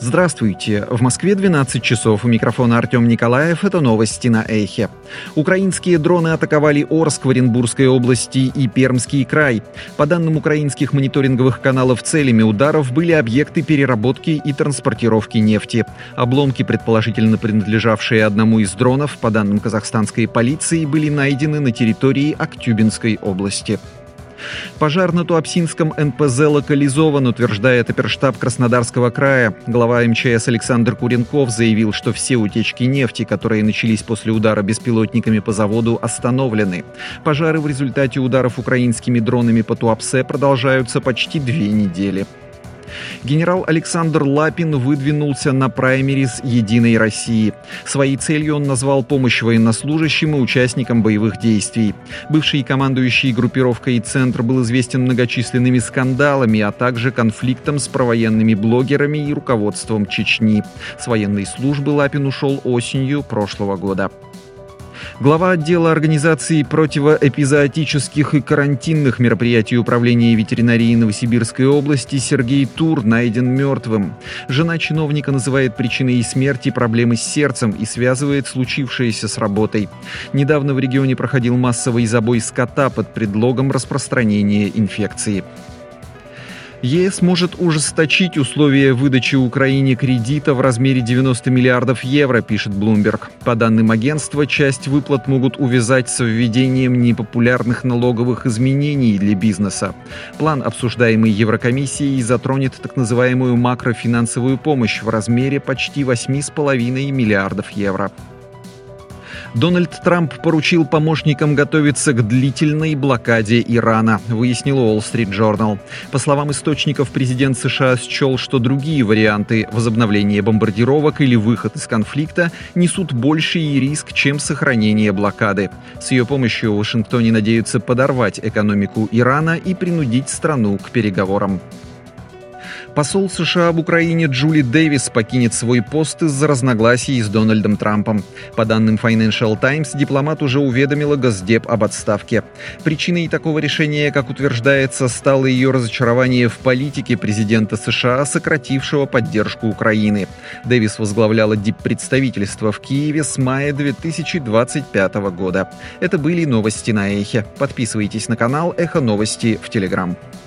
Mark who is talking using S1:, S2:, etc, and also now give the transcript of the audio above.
S1: Здравствуйте. В Москве 12 часов. У микрофона Артем Николаев. Это новости на Эхе. Украинские дроны атаковали Орск в Оренбургской области и Пермский край. По данным украинских мониторинговых каналов, целями ударов были объекты переработки и транспортировки нефти. Обломки, предположительно принадлежавшие одному из дронов, по данным казахстанской полиции, были найдены на территории Актюбинской области. Пожар на Туапсинском НПЗ локализован, утверждает оперштаб Краснодарского края. Глава МЧС Александр Куренков заявил, что все утечки нефти, которые начались после удара беспилотниками по заводу, остановлены. Пожары в результате ударов украинскими дронами по Туапсе продолжаются почти 2 недели. Генерал Александр Лапин выдвинулся на праймериз «Единой России». Своей целью он назвал помощь военнослужащим и участникам боевых действий. Бывший командующий группировкой «Центр» был известен многочисленными скандалами, а также конфликтом с провоенными блогерами и руководством Чечни. С военной службы Лапин ушел осенью прошлого года. Глава отдела организации противоэпизоотических и карантинных мероприятий Управления ветеринарии Новосибирской области Сергей Тур найден мертвым. Жена чиновника называет причиной смерти проблемы с сердцем и связывает случившееся с работой. Недавно в регионе проходил массовый забой скота под предлогом распространения инфекции. ЕС может ужесточить условия выдачи Украине кредита в размере 90 миллиардов евро, пишет Bloomberg. По данным агентства, часть выплат могут увязать с введением непопулярных налоговых изменений для бизнеса. План, обсуждаемый Еврокомиссией, затронет так называемую макрофинансовую помощь в размере почти 8,5 миллиардов евро. Дональд Трамп поручил помощникам готовиться к длительной блокаде Ирана, выяснил Wall Street Journal. По словам источников, президент США счел, что другие варианты возобновления бомбардировок или выход из конфликта несут больший риск, чем сохранение блокады. С ее помощью в Вашингтоне надеются подорвать экономику Ирана и принудить страну к переговорам. Посол США в Украине Джули Дэвис покинет свой пост из-за разногласий с Дональдом Трампом. По данным Financial Times, дипломат уже уведомила Госдеп об отставке. Причиной такого решения, как утверждается, стало ее разочарование в политике президента США, сократившего поддержку Украины. Дэвис возглавляла диппредставительство в Киеве с мая 2025 года. Это были новости на Эхе. Подписывайтесь на канал Эхо Новости в Телеграм.